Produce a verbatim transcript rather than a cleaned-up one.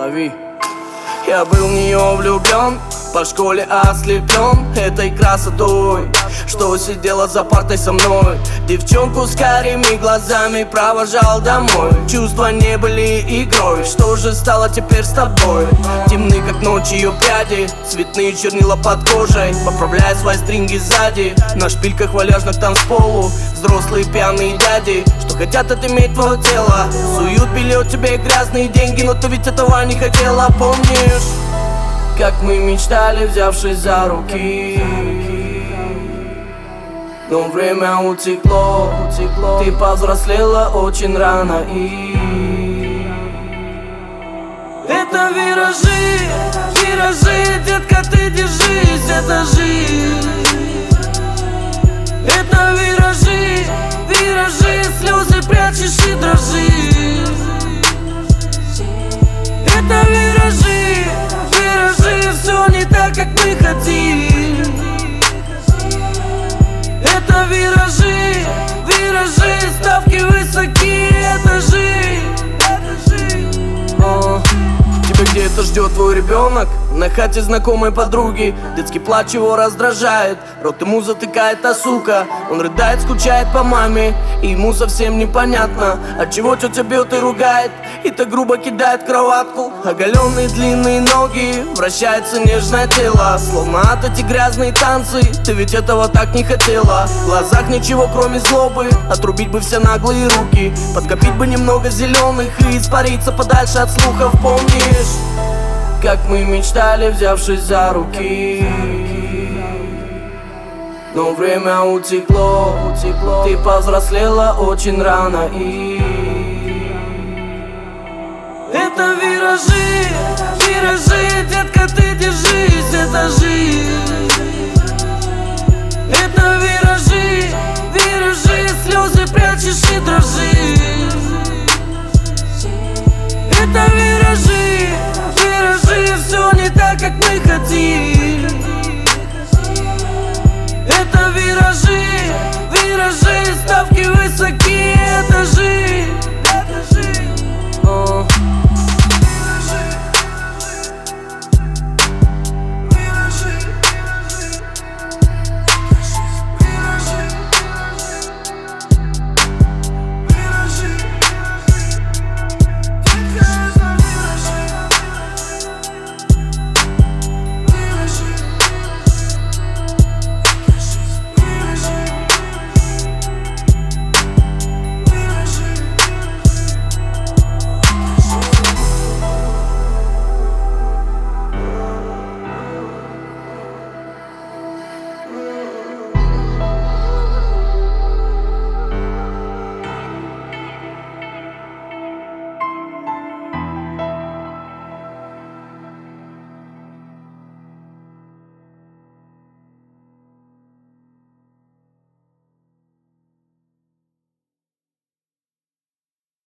Лови. Я был в нее влюблен, по школе ослеплен этой красотой, что сидела за партой со мной. Девчонку с карими глазами провожал домой. Чувства не были игрой, что же стало теперь с тобой? Темны как ночь ее пряди, цветные чернила под кожей, поправляя свои стринги сзади. На шпильках валяжных танцполу взрослые пьяные дяди, что хотят отыметь твое тело. Суют белье тебе грязные деньги, но ты ведь этого не хотела, помнишь? Как мы мечтали, взявшись за руки, но время утекло, утекло. Ты повзрослела очень рано, и это виражи, виражи, детка, ты держись, это жизнь. Это виражи, виражи, слезы прячешь и дрожишь. Это виражи, виражи, все не так, как мы хотим. Это виражи, виражи, ставки высоки, это жизнь. О, тебя где-то ждет твой ребенок, на хате знакомой подруги. Детский плач его раздражает, рот ему затыкает та сука. Он рыдает, скучает по маме, и ему совсем непонятно, отчего тетя бьет и ругает, и так грубо кидает в кроватку. Оголенные длинные ноги, вращается нежное тело, словно от эти грязные танцы. Ты ведь этого так не хотела. В глазах ничего кроме злобы, отрубить бы все наглые руки, подкопить бы немного зеленых и испариться подальше от слухов. Помнишь, как мы мечтали, взявшись за руки, но время утекло, утекло. Ты повзрослела очень рано, и это виражи, виражи, детка, ты держись, это жизнь. Это виражи, виражи, слезы прячешь и дрожишь. Это виражи, виражи, все не так, как мы хотим. Это виражи, виражи, ставки высоки, это жизнь.